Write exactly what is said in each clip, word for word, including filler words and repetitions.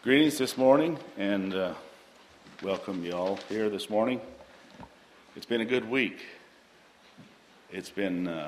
Greetings this morning, and uh, welcome you all here this morning. It's been a good week. It's been uh,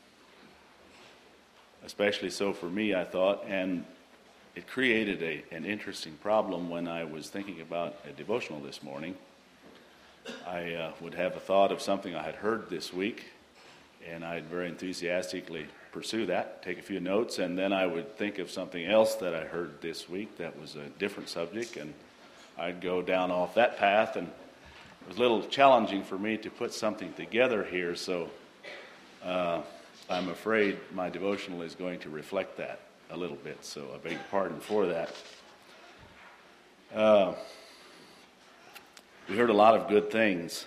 especially so for me, I thought, and it created a, an interesting problem when I was thinking about a devotional this morning. I uh, would have a thought of something I had heard this week, and I'd very enthusiastically pursue that, take a few notes, and then I would think of something else that I heard this week that was a different subject, and I'd go down off that path, and it was a little challenging for me to put something together here, so uh, I'm afraid my devotional is going to reflect that a little bit, so I beg your pardon for that. Uh, we heard a lot of good things.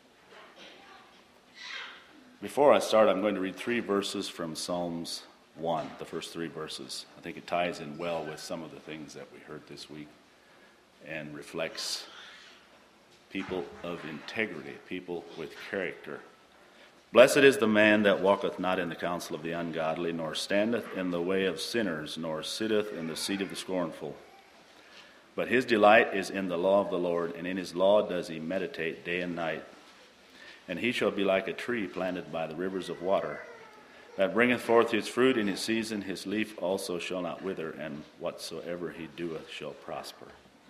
Before I start, I'm going to read three verses from Psalms one, the first three verses. I think it ties in well with some of the things that we heard this week and reflects people of integrity, people with character. Blessed is the man that walketh not in the counsel of the ungodly, nor standeth in the way of sinners, nor sitteth in the seat of the scornful. But his delight is in the law of the Lord, and in his law does he meditate day and night. And he shall be like a tree planted by the rivers of water, that bringeth forth his fruit in his season, his leaf also shall not wither, and whatsoever he doeth shall prosper.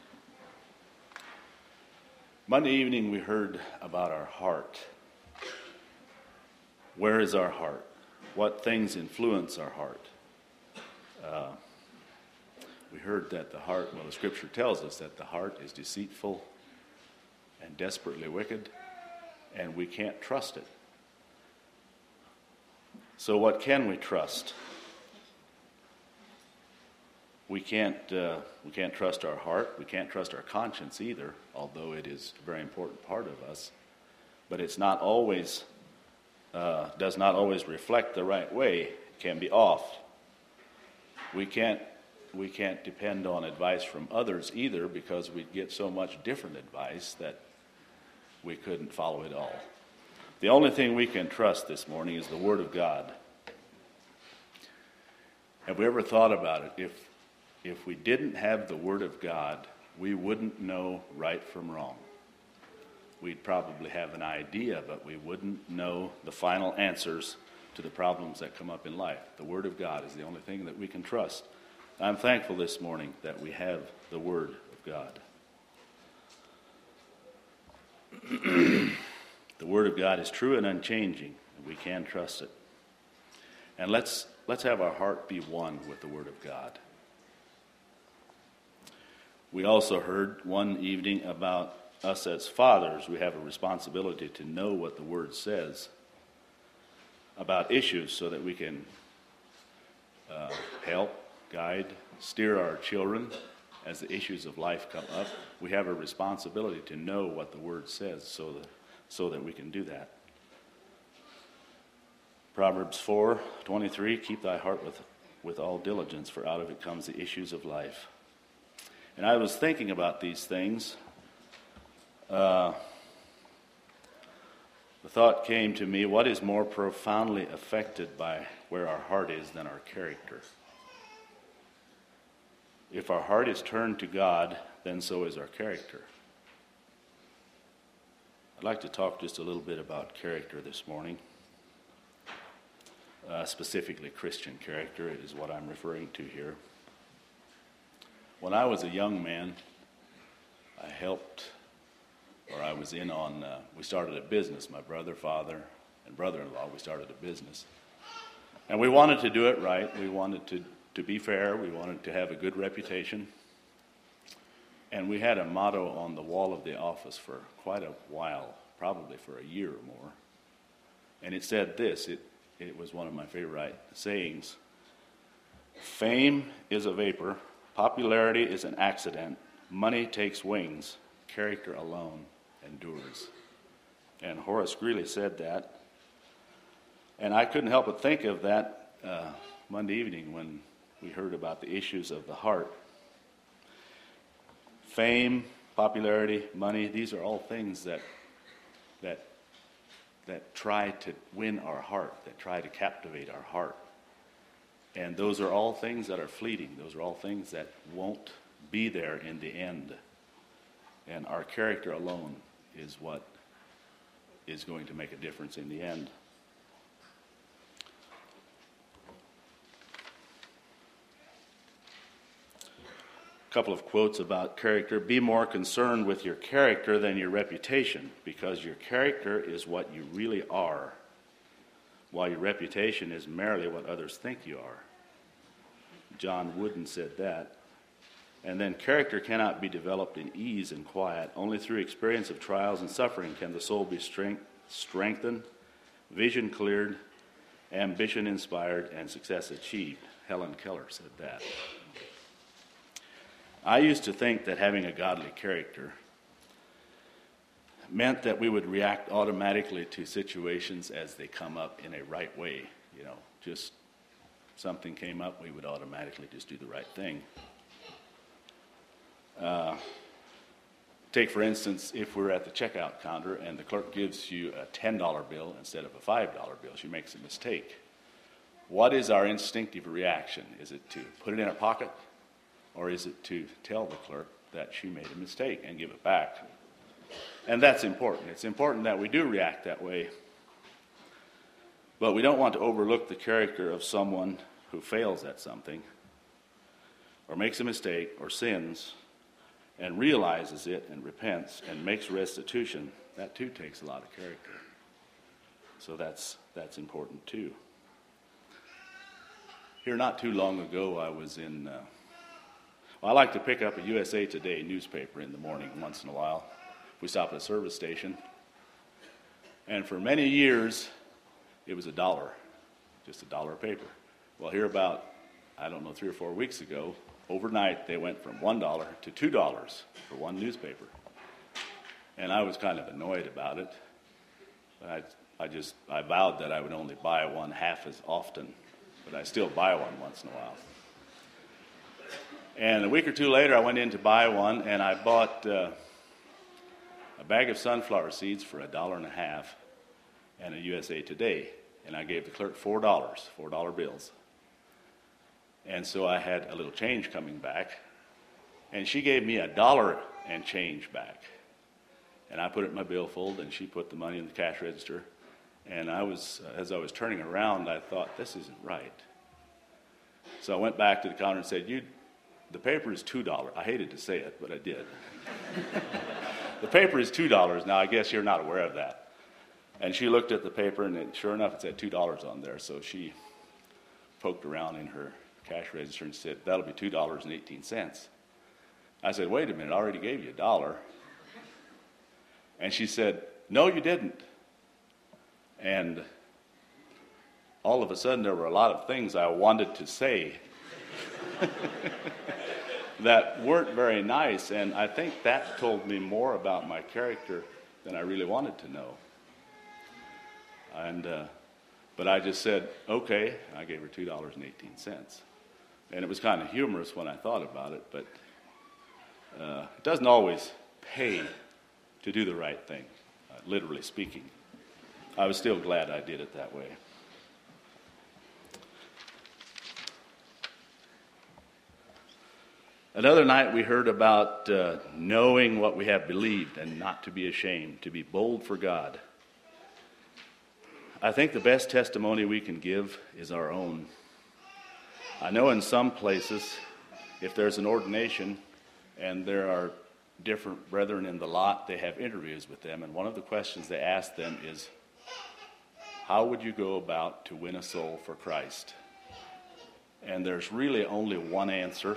Monday evening we heard about our heart. Where is our heart? What things influence our heart? Uh, we heard that the heart, well, the scripture tells us that the heart is deceitful and desperately wicked, and we can't trust it. So what can we trust? We can't uh, we can't trust our heart. We can't trust our conscience either, although it is a very important part of us. But it's not always uh, does not always reflect the right way. It can be off. We can't we can't depend on advice from others either, because we get so much different advice that we couldn't follow it all. The only thing we can trust this morning is the Word of God. Have we ever thought about it? If if we didn't have the Word of God, we wouldn't know right from wrong. We'd probably have an idea, but we wouldn't know the final answers to the problems that come up in life. The Word of God is the only thing that we can trust. I'm thankful this morning that we have the Word of God. The Word of God is true and unchanging, and we can trust it. And let's let's have our heart be one with the Word of God. We also heard one evening about us as fathers. We have a responsibility to know what the Word says about issues so that we can uh, help, guide, steer our children as the issues of life come up. We have a responsibility to know what the Word says so that, so that we can do that. Proverbs four twenty-three, keep thy heart with, with all diligence, for out of it comes the issues of life. And I was thinking about these things. Uh, the thought came to me, what is more profoundly affected by where our heart is than our character? If our heart is turned to God, then so is our character. I'd like to talk just a little bit about character this morning. Uh, specifically Christian character, it is what I'm referring to here. When I was a young man, I helped, or I was in on, uh, we started a business, my brother, father, and brother-in-law, we started a business. And we wanted to do it right. We wanted to To be fair, we wanted to have a good reputation. And we had a motto on the wall of the office for quite a while, probably for a year or more. And it said this, it, it was one of my favorite sayings: fame is a vapor, popularity is an accident, money takes wings, character alone endures. And Horace Greeley said that. And I couldn't help but think of that uh, Monday evening when we heard about the issues of the heart. Fame, popularity, money, these are all things that that that try to win our heart, that try to captivate our heart. And those are all things that are fleeting. Those are all things that won't be there in the end. And our character alone is what is going to make a difference in the end. A couple of quotes about character. Be more concerned with your character than your reputation, because your character is what you really are, while your reputation is merely what others think you are. John Wooden said that. And then character cannot be developed in ease and quiet. Only through experience of trials and suffering can the soul be strength, strengthened, vision cleared, ambition inspired, and success achieved. Helen Keller said that. I used to think that having a godly character meant that we would react automatically to situations as they come up in a right way. You know, just something came up, we would automatically just do the right thing. Uh, take, for instance, if we're at the checkout counter and the clerk gives you a ten dollar bill instead of a five dollar bill, she makes a mistake. What is our instinctive reaction? Is it to put it in our pocket, or is it to tell the clerk that she made a mistake and give it back? And that's important. It's important that we do react that way. But we don't want to overlook the character of someone who fails at something, or makes a mistake, or sins, and realizes it and repents and makes restitution. That too takes a lot of character. So that's that's important too. Here not too long ago, I was in, uh, well, I like to pick up a U S A Today newspaper in the morning once in a while. We stop at a service station. And for many years, it was a dollar, just a dollar paper. Well, here about, I don't know, three or four weeks ago, overnight, they went from one dollar to two dollars for one newspaper. And I was kind of annoyed about it. But I, I just, I vowed that I would only buy one half as often, but I still buy one once in a while. And a week or two later, I went in to buy one, and I bought uh, a bag of sunflower seeds for a dollar and a half and a U S A Today. And I gave the clerk four dollars, four dollar bills. And so I had a little change coming back, and she gave me a dollar and change back. And I put it in my billfold, and she put the money in the cash register. And I was, uh, as I was turning around, I thought, this isn't right. So I went back to the counter and said, "You, the paper is two dollars. I hated to say it, but I did. The paper is two dollars. Now, I guess you're not aware of that. And she looked at the paper, and it, sure enough, it said two dollars on there. So she poked around in her cash register and said, that'll be two dollars and eighteen cents. I said, wait a minute, I already gave you a dollar. And she said, no, you didn't. And all of a sudden, there were a lot of things I wanted to say that weren't very nice. And I think that told me more about my character than I really wanted to know. And uh, but I just said, okay. I gave her two dollars and eighteen cents. And it was kind of humorous when I thought about it, but uh, it doesn't always pay to do the right thing, uh, literally speaking. I was still glad I did it that way. Another night we heard about uh, knowing what we have believed and not to be ashamed, to be bold for God. I think the best testimony we can give is our own. I know in some places, if there's an ordination and there are different brethren in the lot, they have interviews with them. And one of the questions they ask them is, how would you go about to win a soul for Christ? And there's really only one answer,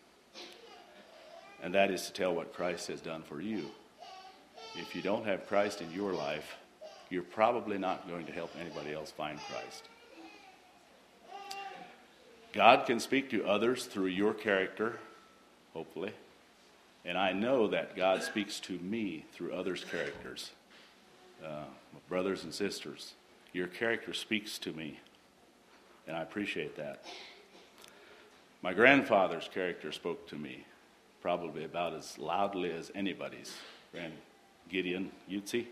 and that is to tell what Christ has done for you. If you don't have Christ in your life, you're probably not going to help anybody else find Christ. God can speak to others through your character, hopefully. And I know that God speaks to me through others' characters. Uh, brothers and sisters, your character speaks to me, and I appreciate that. My grandfather's character spoke to me, probably about as loudly as anybody's. Grand Gideon Yutzi.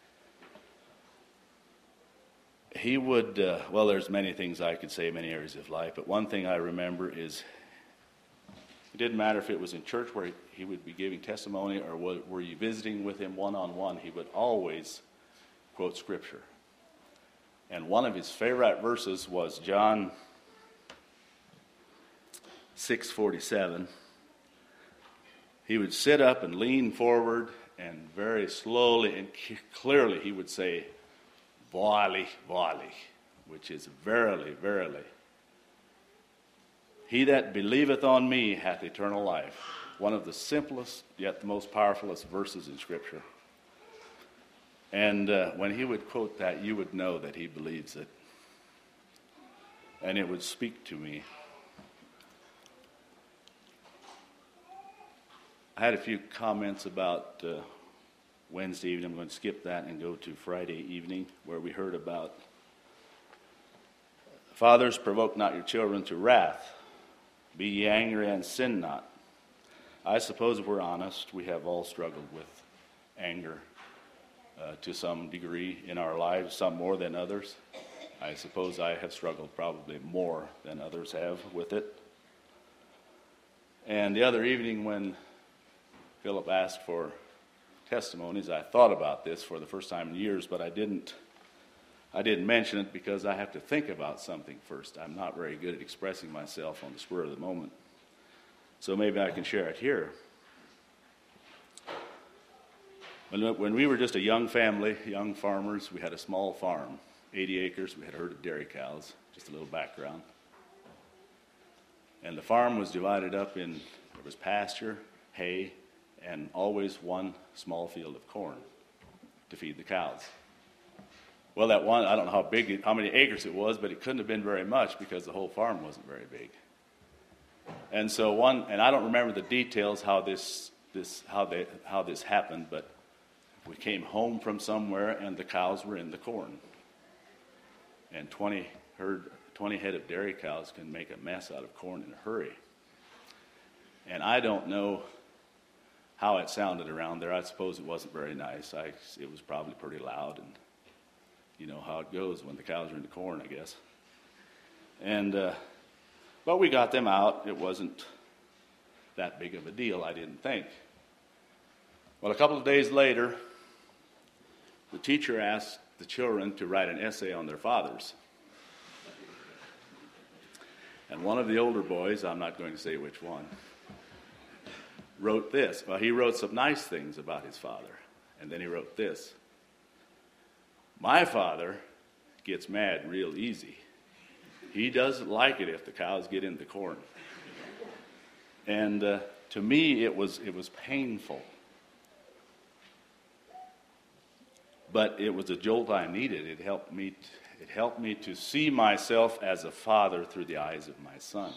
He would, uh, well, there's many things I could say in many areas of life, but one thing I remember is It didn't matter if it was in church where he would be giving testimony or were you visiting with him one-on-one, he would always quote Scripture. And one of his favorite verses was John six forty-seven. He would sit up and lean forward, and very slowly and clearly he would say, "Vali, vali," which is verily, verily. "He that believeth on me hath eternal life." One of the simplest yet the most powerfulest verses in Scripture. And uh, when he would quote that, you would know that he believes it. And it would speak to me. I had a few comments about uh, Wednesday evening. I'm going to skip that and go to Friday evening, where we heard about fathers, provoke not your children to wrath. Be ye angry and sin not. I suppose if we're honest, we have all struggled with anger uh, to some degree in our lives, some more than others. I suppose I have struggled probably more than others have with it. And the other evening when Philip asked for testimonies, I thought about this for the first time in years, but I didn't I didn't mention it because I have to think about something first. I'm not very good at expressing myself on the spur of the moment. So maybe I can share it here. When, when we were just a young family, young farmers, we had a small farm, eighty acres. We had a herd of dairy cows, just a little background. And the farm was divided up in, there was pasture, hay, and always one small field of corn to feed the cows. Well, that one, I don't know how big, it, how many acres it was, but it couldn't have been very much because the whole farm wasn't very big. And so one, and I don't remember the details how this, this, how they, how this happened, but we came home from somewhere and the cows were in the corn. And twenty herd, twenty head of dairy cows can make a mess out of corn in a hurry. And I don't know how it sounded around there. I suppose it wasn't very nice. I, it was probably pretty loud, and you know how it goes when the cows are in the corn, I guess. And uh, but we got them out. It wasn't that big of a deal, I didn't think. Well, a couple of days later, the teacher asked the children to write an essay on their fathers. And one of the older boys, I'm not going to say which one, wrote this. Well, he wrote some nice things about his father. And then he wrote this. "My father gets mad real easy. He doesn't like it if the cows get in the corn." And uh, to me, it was it was painful. But it was a jolt I needed. It helped me. T- it helped me to see myself as a father through the eyes of my son.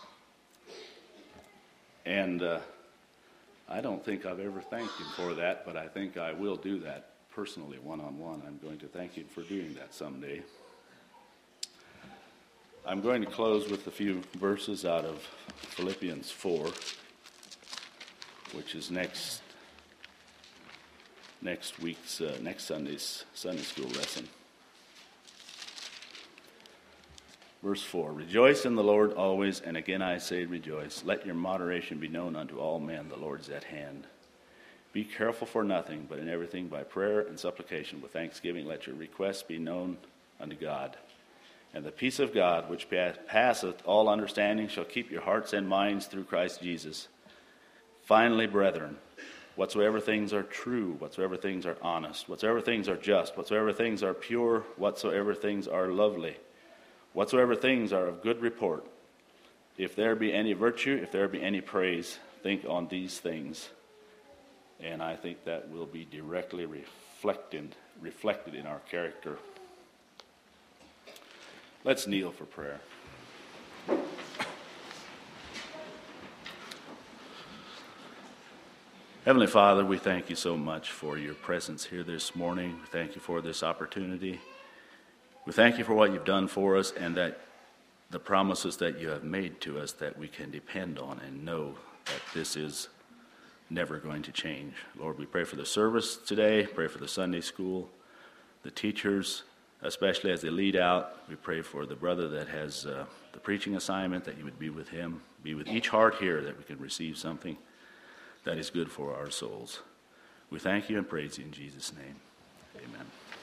And uh, I don't think I've ever thanked him for that, but I think I will do that. Personally, one-on-one, I'm going to thank him for doing that someday. I'm going to close with a few verses out of Philippians four, which is next next week's uh, next Sunday's Sunday school lesson. Verse four: "Rejoice in the Lord always, and again I say rejoice. Let your moderation be known unto all men. The Lord is at hand. Be careful for nothing, but in everything by prayer and supplication with thanksgiving let your requests be known unto God. And the peace of God, which passeth all understanding, shall keep your hearts and minds through Christ Jesus. Finally, brethren, whatsoever things are true, whatsoever things are honest, whatsoever things are just, whatsoever things are pure, whatsoever things are lovely, whatsoever things are of good report, if there be any virtue, if there be any praise, think on these things." And I think that will be directly reflected, reflected in our character. Let's kneel for prayer. Heavenly Father, we thank you so much for your presence here this morning. We thank you for this opportunity. We thank you for what you've done for us and that the promises that you have made to us that we can depend on and know that this is never going to change. Lord, we pray for the service today, pray for the Sunday school, the teachers, especially as they lead out. We pray for the brother that has uh, the preaching assignment, that you would be with him, be with each heart here, that we can receive something that is good for our souls. We thank you and praise you in Jesus' name. Amen.